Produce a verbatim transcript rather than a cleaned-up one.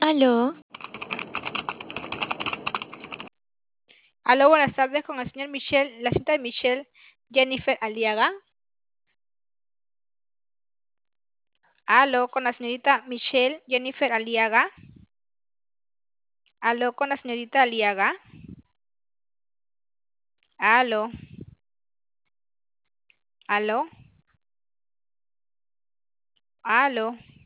Aló, Aló, buenas tardes con el señor Michelle, la señorita de Michelle Jennifer Aliaga. Aló, con la señorita Michelle Jennifer Aliaga. Aló, con la señorita Aliaga. Aló, aló, aló.